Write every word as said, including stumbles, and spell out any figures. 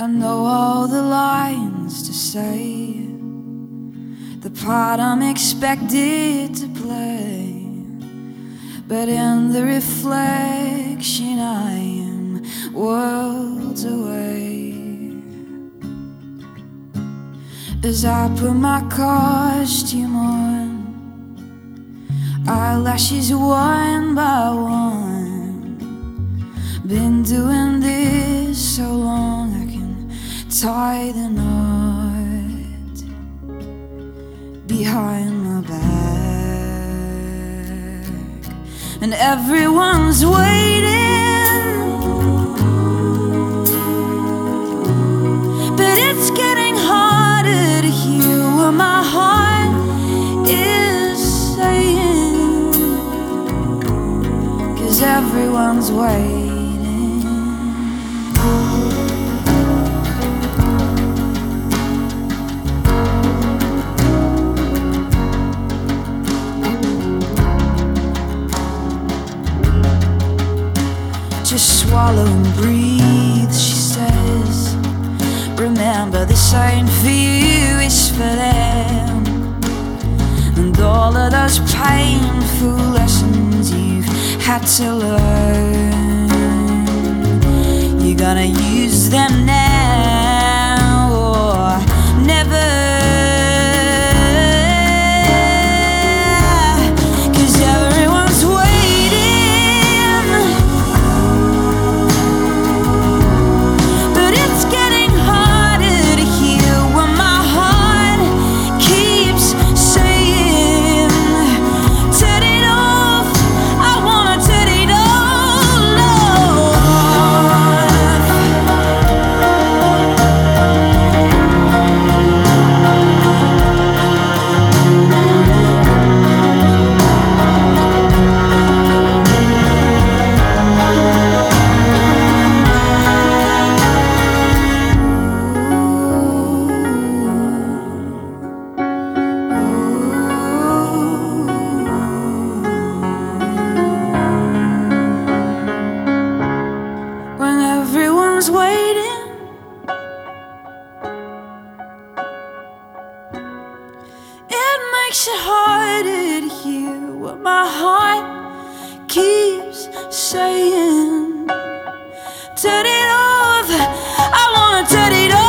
I know all the lines to say, the part I'm expected to play, but in the reflection I am worlds away. As I put my costume on, eyelashes one by one, been doing this so long I can tie the knot behind my back, and everyone's waiting, but it's getting harder to hear what my heart is saying, 'cause everyone's waiting. Just swallow and breathe, she says. Remember, this ain't for you, it's for them. And all of those painful lessons you've had to learn, you're gonna use them now or never. Waiting, it makes it harder to hear what my heart keeps saying. Turn it off, I wanna turn it off.